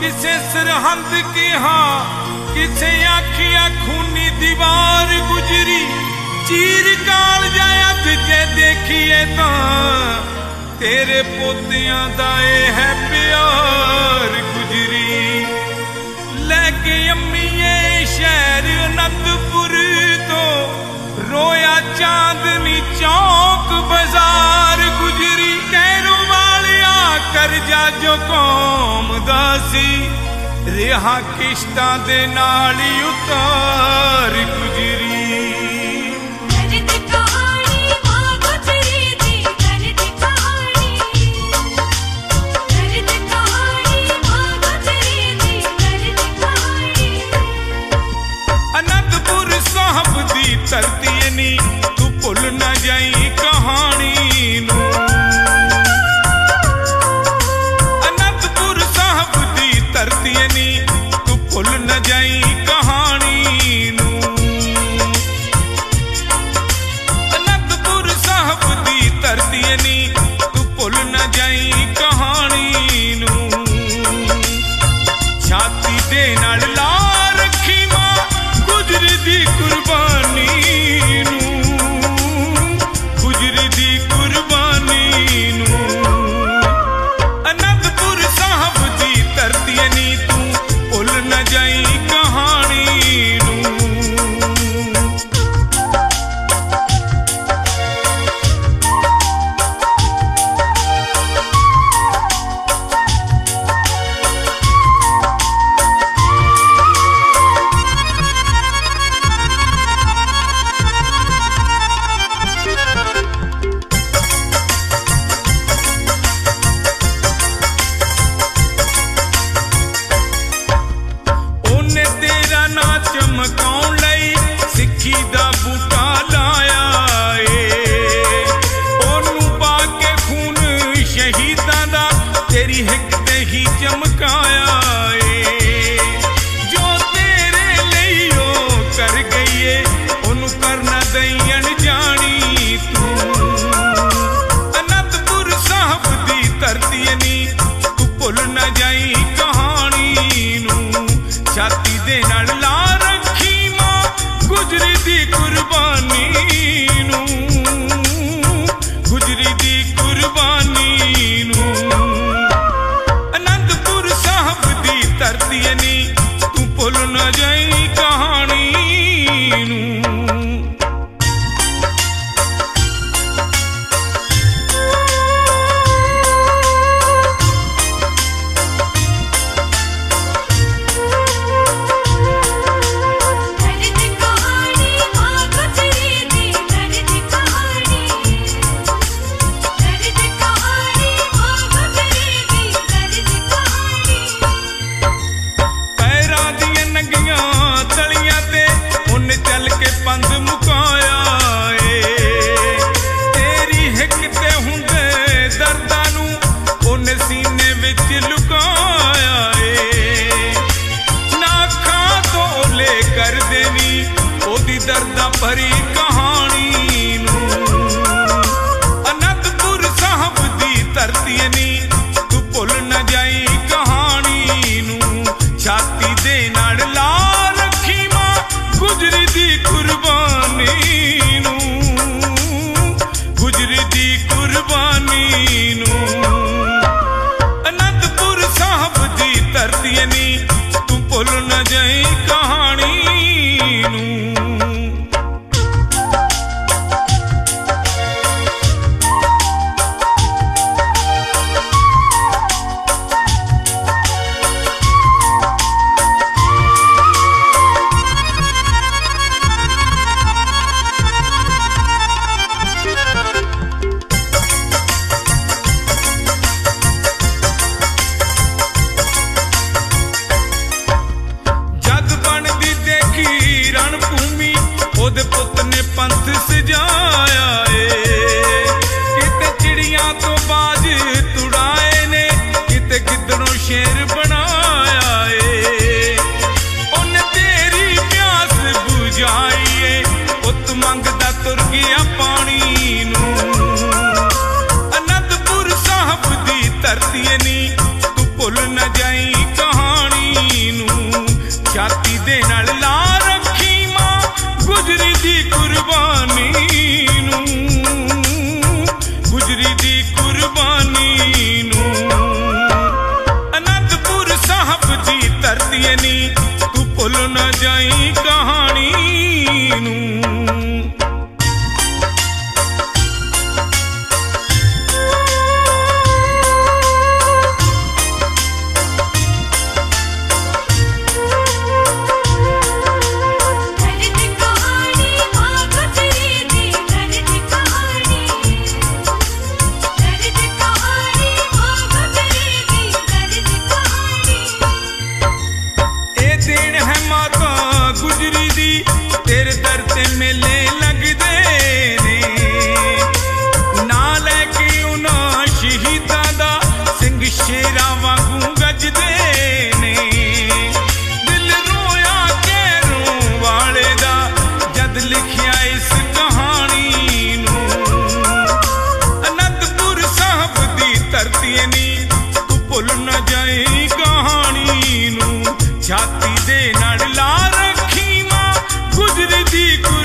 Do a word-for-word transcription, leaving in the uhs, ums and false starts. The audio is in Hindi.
किसे सरहद की हाँ किसे आखिया खूनी दीवार गुजरी चीर काल जाया जे देखिए ता तेरे पोतियां दा है प्यार गुजरी लेके अम्मीए शहर अनंदपुर तो रोया चांदनी चौक बाजार गुजरी कैरों वालिया कर जा जो कौम दासी रिहा किश्तां दे नाल उतार गुजरी धरती नी तू भुल न जाई कहानी नू अनंदपुर साहब दी धरती नी तू भुल न जाई कहानी नू अनंदपुर साहब दी धरती नी तू भुल न जाई कहानी नू छाती दे नाल ला रखी मां गुजरी दी कुर्बानी चमकाउण लई सिक्खी दा बूटा लाया ए ओनू पा के खून शहीदां दा तेरी हिक ते ही चमकाया ए जो तेरे लई ओ कर गई ए ओनू करना दई अनजानी तू अनंदपुर साहब दी धरती नी तू भुल न जाई कहानी नू छाती दे नाल ला गुजरी दी कुर्बानी नू गुजरी दी कुर्बानी नू अनंदपुर साहब दी धरती नी तू भुल न जाई कहानी नू पंध मुकाया ए तेरी हिक ते हुंदे दर्दां नू ओने सीने विच लुकाया ए ना खा तो ले कर देनी ओदी दर्दां भरी कहानी नू अनंदपुर साहब दी धरती नी तू भुल न जाई कहानी नू छाती दे नाल ला रखी मां गुजरी दी कुर्बानी नू गुजरी दी कुर्बानी नू अनंदपुर साहब दी धरती नी तू भुल न जाई कहानी नू पुत ने पंथ सजाया ए किते चिड़िया तो बाज तुड़ाए ने किते गिदड़ों शेर बनाया ए उन्हें तेरी प्यास बुझाई ए पुत मंगदा तुर गया पानी नू अनंदपुर साहब दी धरती नी तू भुल न जाई कहानी छाती दे नाल ला रखी मां गुजरी दी